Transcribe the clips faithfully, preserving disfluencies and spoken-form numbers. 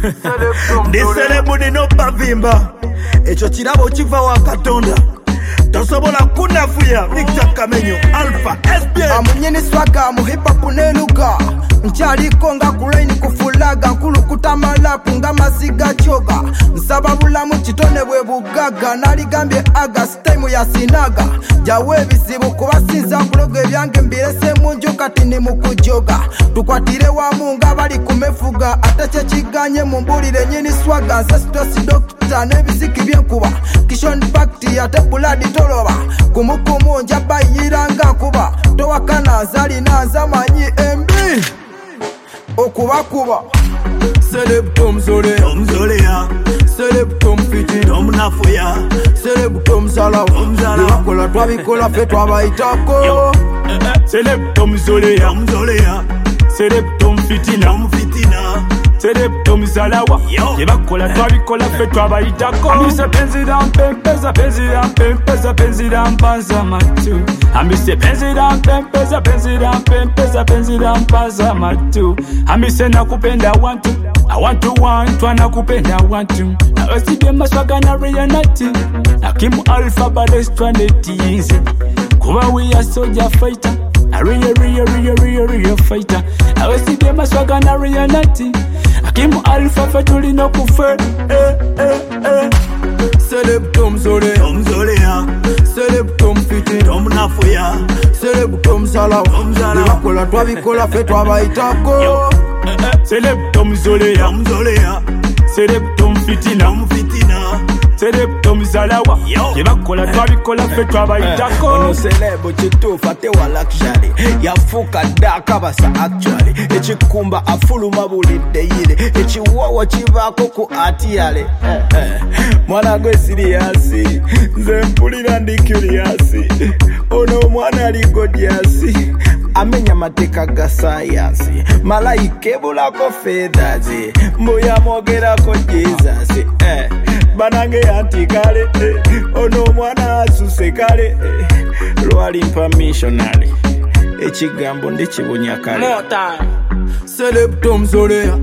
Ndi celebu nino bavimba ekyo kirabo kiva wa Katonda tosobola kunafuya Victor Kamenyo Alpha S B amunyeni swaga mu hip hop neluga nchaliko nga kulaini kufulaga nkulukuta malapu nga masiga choga nsaba bulamu kitone bwe bugaga naligambye August time ya sinaga jawe bizibu kubasinza kuloga ebyange mbirese munju kati ni mukujoga tukwatire wa munga bali kumefuga atache kiganye mumbulire nyini swaga ancestors doctor nebiziki byenkuba kishon bakti ate buladi toloba kumukumu njaba yiranga kuba towakana zali nanza manyi embi okuba kuba Celeb Tom Zole Tom Zolea Celeb Tom Fiti Tom Nafuya Celeb Tom Zala Tom Zala Wakola twabikola fe twabayitako Celeb Tom Zolea Tom Zolea Celeb Tom Fitina Tom Fitina Celeb Tom Zalawa Yebakola twabikola fe twabayitako Amise penzi da mpempeza penzi da mpempeza penzi da mpanza matu Amise penzi da mpempeza penzi da mpempeza penzi da mpanza matu Amise nakupenda wantu I want to want to nakupenda wantu na oside maswaga na reality Hakimu Alpha Badestraneti kuba we are soldier fighter a real real real real real fighter na oside maswaga na reality Hakimu Alpha fatuli no kufe eh eh eh Celeb Tom Zole Tom Zolea Celeb Tom Fiti Tom Nafuya Celeb Tom Zala Tom Zala Wakola twabikola fe twabayitako Celeb Tom Zolea Tom Zolea Celeb Tom Fitina Tom Fitina Celeb Tom Zalawa Yebakola twabikola fe twabayitako ono celeb kituufu ate wa luxury yafuuka ddaaka basa actually ekikumba afuluma bulidde yire ekiwawa kivaako ku atiyale mwana gwe siriyasi nze mpulira ndi curious ono omwana ali godiasi amenya mateeka ga sayansi malayika ebulako feathers mbuya mwogerako Jesus eh. banange anti kale eh. ono omwana asuse kale eh. lwali mpa missionary ekigambo ndikibunya kale Celeb Tom Zolea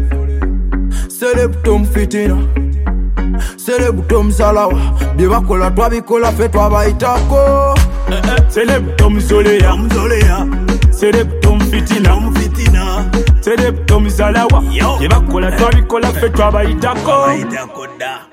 Celeb Tom Fitina Celeb Tom Zalawa byebakola twabikola fe twabayitako Celeb Tom Zolea Tom Zolea Celeb Tom Fitina Tom Fitina Celeb Tom Zalawa yebakola twabikola fe twabayitako